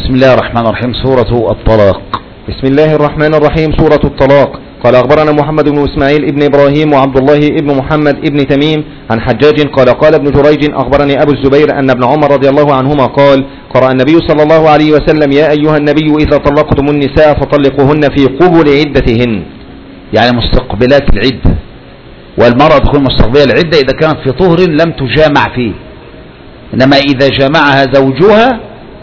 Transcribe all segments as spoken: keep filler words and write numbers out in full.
بسم الله الرحمن الرحيم. سورة الطلاق. بسم الله الرحمن الرحيم. سورة الطلاق. قال أخبرنا محمد بن إسماعيل ابن إبراهيم وعبد الله ابن محمد ابن تميم عن حجاج قال قال ابن جريج أخبرني أبو الزبير أن ابن عمر رضي الله عنهما قال قرأ النبي صلى الله عليه وسلم يا أيها النبي إذا طلقتم النساء فطلقوهن في قبل عدتهن، يعني مستقبلات العدة، والمرأة تكون مستقبلة العدة إذا كانت في طهر لم تجامع فيه، إنما إذا جامعها زوجها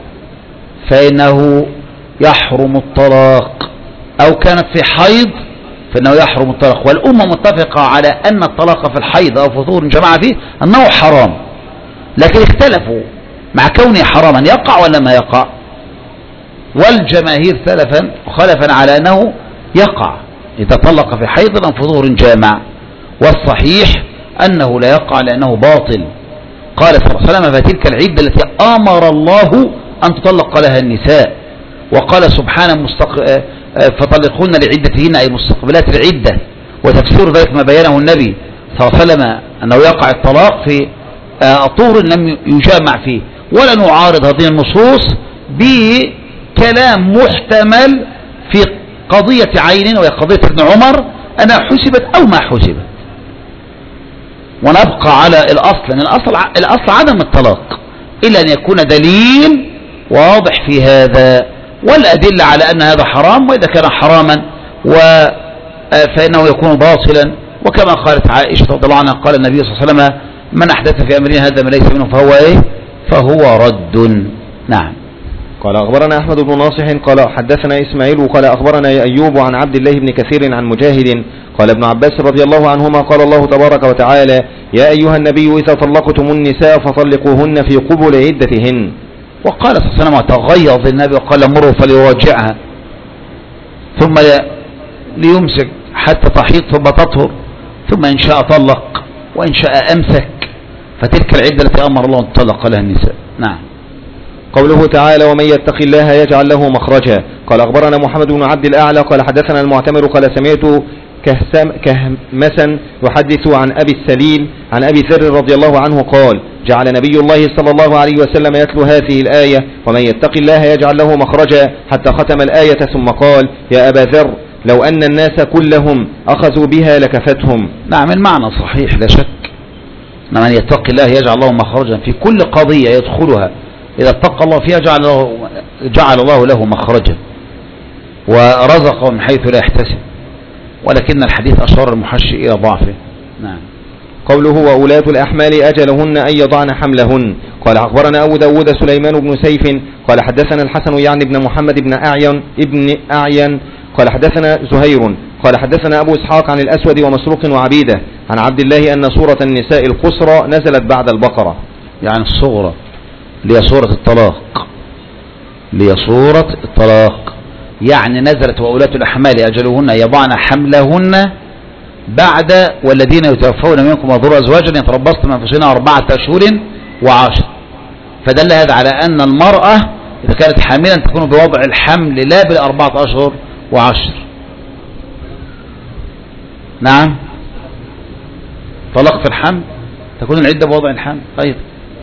فإنه يحرم الطلاق، أو كانت في حيض فإنه يحرم الطلاق. والأمة متفقة على أن الطلاق في الحيض أو في طهر جماعة فيه أنه حرام، لكن اختلفوا مع كونه حراما يقع ولا ما يقع، والجماهير سلفا وخلفا على أنه يقع إذا طلق في حيض أو في طهر جامع، والصحيح أنه لا يقع لأنه باطل. قال صلى الله عليه وسلم فتلك العدة التي أمر الله أن تطلق لها النساء، وقال سبحانه مستق... فطلقون لعدتهن أي مستقبلات العدة، وتفسير ذلك ما بيانه النبي صلى الله عليه وسلم أنه يقع الطلاق في طهر لم يجامع فيه، ولا نعارض هذه النصوص بكلام محتمل في قضية عين وهي قضية ابن عمر أنها حسبت أو ما حسبت، ونبقى على الأصل أن الأصل, الأصل عدم الطلاق إلا أن يكون دليل واضح في هذا، والأدلة على أن هذا حرام، وإذا كان حراما فإنه يكون باطلا، وكما قالت عائشة رضي الله عنها قال النبي صلى الله عليه وسلم من أحدث في أمرنا هذا ما ليس منه فهو إيه؟ فهو رد. نعم. قال أخبرنا أحمد بن ناصح قال حدثنا إسماعيل وقال أخبرنا أيوب عن عبد الله بن كثير عن مجاهد قال ابن عباس رضي الله عنهما قال الله تبارك وتعالى يا أيها النبي إذا طلقتم النساء فطلقوهن في قبل عدتهن. وقال صلى الله عليه وسلم تغيظ النبي وقال مره فليراجعها ثم ليمسك حتى تحيض ثم تطهر ثم إن شاء طلق وإن شاء أمسك، فتلك العدة التي أمر الله أن تطلق لها النساء. نعم. قوله تعالى ومن يتق الله يجعل له مخرجا. قال أخبرنا محمد بن عبد الأعلى قال حدثنا المعتمر قال سمعت كهمسا يحدث عن أبي السليل عن أبي ذر رضي الله عنه قال جعل نبي الله صلى الله عليه وسلم يتلو هذه الآية ومن يتق الله يجعل له مخرجا حتى ختم الآية ثم قال يا أبا ذر لو أن الناس كلهم أخذوا بها لكفتهم. نعم المعنى صحيح لا شك، من يتق الله يجعل له مخرجا في كل قضية يدخلها إذا اتقى الله فيها جعل الله, جعل الله له مخرجا ورزقه من حيث لا يحتسب، ولكن الحديث أشار المحشي إلى ضعفه. نعم. قوله وأولاة الأحمال أجلهن أن يضعن حملهن. قال أخبرنا أبو داود سليمان بن سيف قال حدثنا الحسن يعني بن محمد بن أعين ابن أعين قال حدثنا زهير قال حدثنا أبو إسحاق عن الأسود ومسروق وعبيدة عن عبد الله أن سورة النساء القصرى نزلت بعد البقرة، يعني الصغرى لهي سورة الطلاق، لهي سورة الطلاق يعني نزلت وأولاة الأحمال أجلهن يضعن حملهن بعد والذين يتوفون منكم وذروا أزواجا يتربصن بأنفسهن أربعة أشهر وعشر، فدل هذا على أن المرأة إذا كانت حاملا تكون بوضع الحمل لا بالأربعة أشهر وعشر. نعم. طلاق في الحمل تكون العدة بوضع الحمل. طيب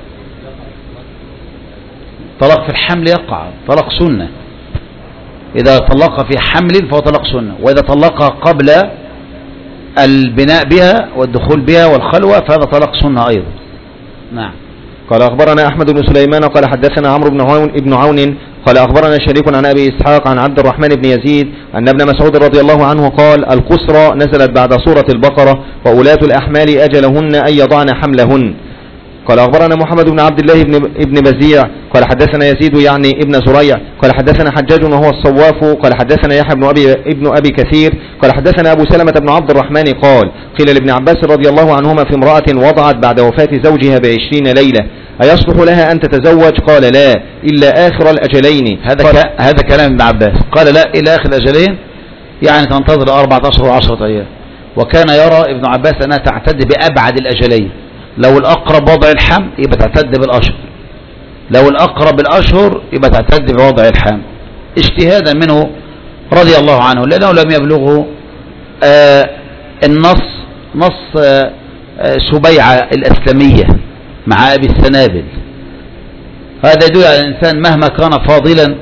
طلاق في الحمل يقع طلاق سنة، إذا طلق في حمل فهو طلاق سنة، وإذا طلق قبل البناء بها والدخول بها والخلوة فهذا طلاق سنة أيضا. نعم. قال أخبرنا أحمد بن سليمان قال حدثنا عمرو بن عون ابن عون قال أخبرنا شريك عن أبي إسحاق عن عبد الرحمن بن يزيد أن ابن مسعود رضي الله عنه قال القصرى نزلت بعد سورة البقرة وأولاة الأحمال أجلهن أن يضعن حملهن. قال أخبرنا محمد بن عبد الله بن ابن بزيع قال حدثنا يزيد يعني ابن زريع قال حدثنا حجاج وهو الصواف قال حدثنا يحيى بن أبي ابن أبي كثير قال حدثنا أبو سلمة بن عبد الرحمن قال قيل لابن عباس رضي الله عنهما في امرأة وضعت بعد وفاة زوجها بعشرين ليلة أيصلح لها أن تتزوج؟ قال لا إلا آخر الأجلين. هذا ك... هذا كلام ابن عباس، قال لا إلا آخر الأجلين يعني تنتظر أربعة أشهر وعشرة أيام، وكان يرى ابن عباس أنها تعتد بأبعد الأجلين، لو الأقرب وضع الحمل يبقى تعتد بالأشهر، لو الأقرب الأشهر يبقى تعتد بوضع الحمل، اجتهادا منه رضي الله عنه لأنه لم يبلغه آه النص نص آه سبيعة الأسلمية مع أبي السنابل. هذا يدل على الإنسان مهما كان فاضلا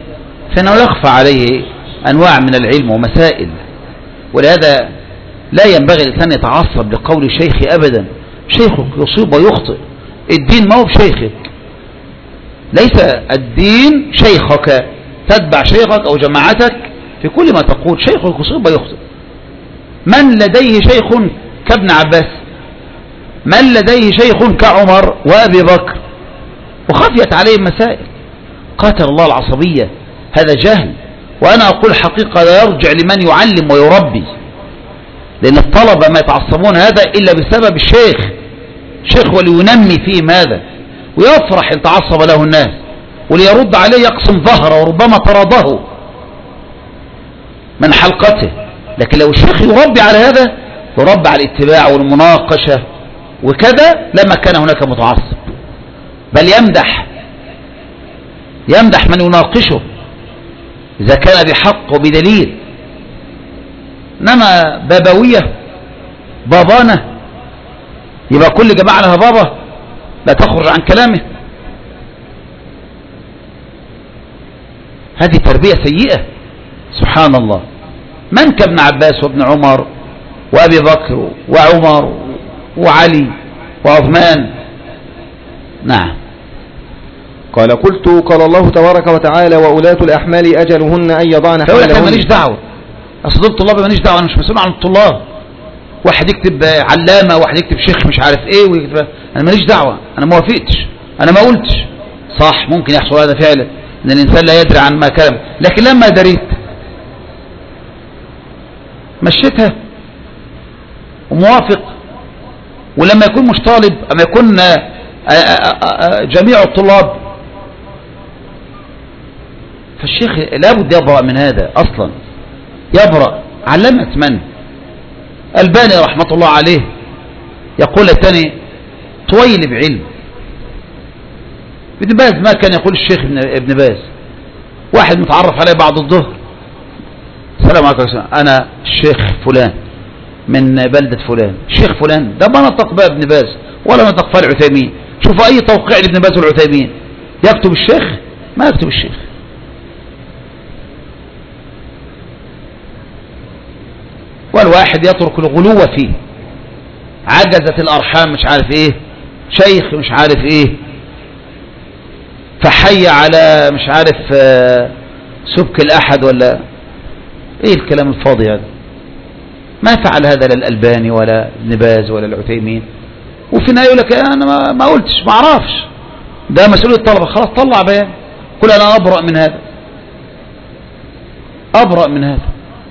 فإنه يخفى عليه أنواع من العلم ومسائل. ولهذا لا ينبغي الإنسان يتعصب لقول شيخي أبدا. شيخك يصيب ويخطئ، الدين ما هو بشيخك، ليس الدين شيخك، تتبع شيخك أو جماعتك في كل ما تقول. شيخك يصيب ويخطئ. من لديه شيخ كابن عباس، من لديه شيخ كعمر وأبي بكر وخفيت عليهم مسائل، قاتل الله العصبية، هذا جهل. وأنا أقول حقيقة لا يرجع لمن يعلم ويربي، لأن الطلبة ما يتعصبون هذا إلا بسبب الشيخ. الشيخ ولينمي فيه ماذا ويفرح إن تعصب له الناس، وليرد عليه يقسم ظهره وربما طرده من حلقته. لكن لو الشيخ يربي على هذا، يربي على الاتباع والمناقشة وكذا، لما كان هناك متعصب، بل يمدح يمدح من يناقشه إذا كان بحق وبدليل. إنما بابوية بابانة، يبقى كل جماعة لها بابا لا تخرج عن كلامه. هذه تربية سيئة سبحان الله. من كابن عباس وابن عمر وأبي بكر وعمر وعلي وعثمان؟ نعم. قال قلت قال الله تبارك وتعالى وأولاة الأحمال أجلهن أن يضعن حملهن. أنا ماليش دعوة، أصل الطلاب ماليش دعوة، أنا مش مسؤول عن الطلاب. واحد يكتب علامة، واحد يكتب شيخ مش عارف ايه ويكتب. أنا ماليش دعوة، أنا ما وافقتش، أنا ما قلتش. صح ممكن يحصل هذا فعلا، إن الإنسان لا يدري عن ما كلم، لكن لما دريت مشيتها وموافق. ولما يكون مش طالب، أما يكون جميع الطلاب، فالشيخ لابد يبرأ من هذا أصلا، يبرأ. علمت من؟ الباني رحمة الله عليه يقول الثاني طويل بعلم. ابن باز ما كان يقول الشيخ ابن باز. واحد متعرف عليه بعد الظهر، السلام عليكم، أنا الشيخ فلان من بلدة فلان. الشيخ فلان ده ما نطق بقى ابن باز ولا نطق فال عثيمين. شوفوا أي توقيع لابن باز والعثيمين، يكتب الشيخ؟ ما يكتب الشيخ. والواحد يترك الغلو فيه. عجزت الأرحام مش عارف ايه، شيخ مش عارف ايه، فحي على مش عارف سبك الأحد ولا ايه الكلام الفاضي هذا. ما فعل هذا لا الألباني ولا ابن باز ولا العثيمين. وفي النهاية يقول لك انا ما قلتش، ما اعرفش، ده مسؤول الطلبة. خلاص طلع بيان، قل انا ابرأ من هذا، ابرأ من هذا.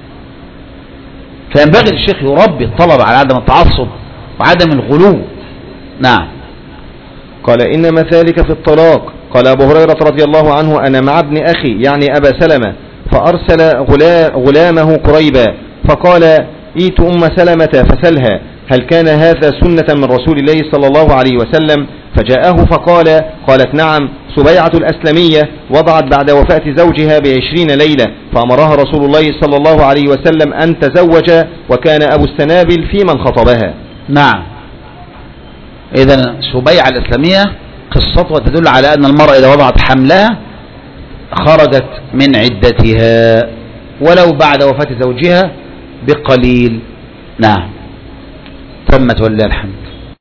فينبغي الشيخ يربي الطلبة على عدم التعصب وعدم الغلو. نعم. قال إنما ذلك في الطلاق. قال أبو هريرة رضي الله عنه أنا مع ابن أخي يعني أبا سلمة، فأرسل غلا غلامه قريبا فقال إيت أم سلمة فسلها هل كان هذا سنة من رسول الله صلى الله عليه وسلم؟ فجاءه فقال قالت نعم، سبيعة الأسلمية وضعت بعد وفاة زوجها بعشرين ليلة، فأمرها رسول الله صلى الله عليه وسلم أن تزوج، وكان أبو السنابل في من خطبها. نعم. إذن سبيعة الأسلمية قصتها تدل على أن المرأة إذا وضعت حملها خرجت من عدتها ولو بعد وفاة زوجها بقليل. نعم. تمت ولله الحمد.